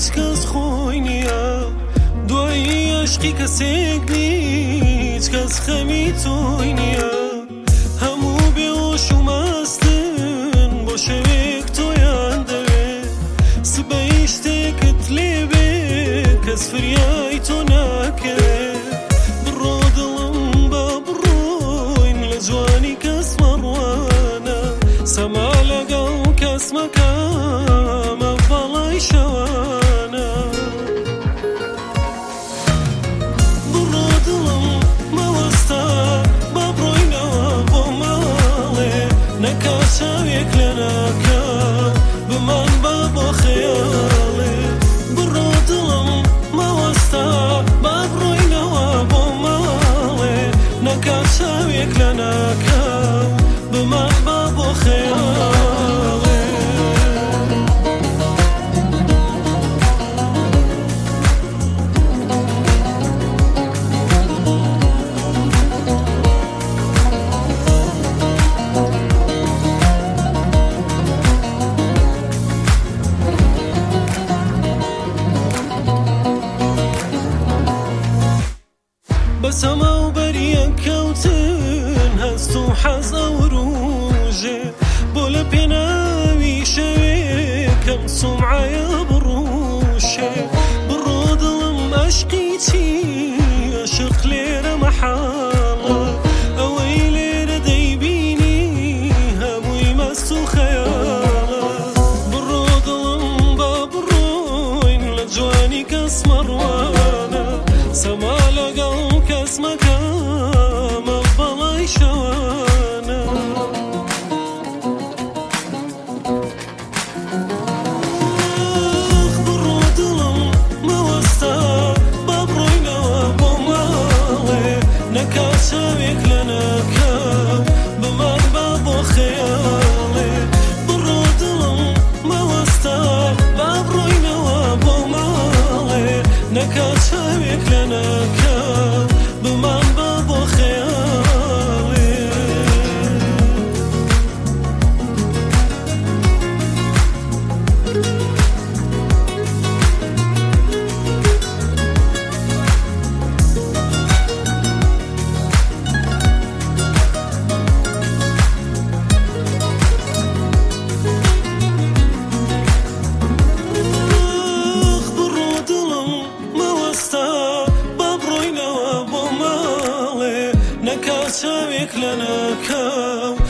هیچ کەس خۆی نییە دوایی عشقی کەسێک نیت کەس خەمی تۆی نییە هەموو بێهۆش و مەستن بۆ شەوێک تۆیان دەوێت سبەی شتێکت لێبێ کەس فریای تۆ ناکەوێت بڕۆ دڵم بە بڕۆین لە جوانی کەس مەڕوانە سەما لەگەڵ کەس مەکە مە بەڵای شەوانە بڕۆ دڵم مەوەستە بە بڕۆینەوە بۆ ماڵێ نەکا چاوێک لە ناکە بمان بە بۆ خەیاڵێ بڕۆ دڵم مەوەستە بە بڕۆینەوە بۆ ماڵێ نەکا چاوێک لە ناکە بمان بە بۆ خەیاڵێ بەسەما و بەریە کەوتن هەست و حەز ئەو ڕۆژێ بۆ لە پێناوی شەوێکەم سومعایە بڕوشێ بڕۆ دڵم عەشقی چی عەشق لێرە مەحاڵە ئەوەی لێرە دەیبینی هەمووی مەست و خەیاڵە بڕۆ دڵم بە بڕۆین لە جوانی کەس مەڕوانە سەما لەگەڵ کەس مەکە مە بەڵای شەوانە بڕۆ دڵم مەوەستە بە بڕۆینەوە بۆ ماڵێ نەکا چاوێک لە ناکەو بمان بە بۆ خەیاڵێ بڕۆ دڵم مەوەستە بە بڕۆینەوە بۆ ماڵێ نەکا چاوێک لە ناکەو بمان بە بۆ خەیاڵێ بڕۆ دڵم مەوەستە بە بڕۆینەوە بۆ ماڵێ نەکا چاوێک لە ناکەو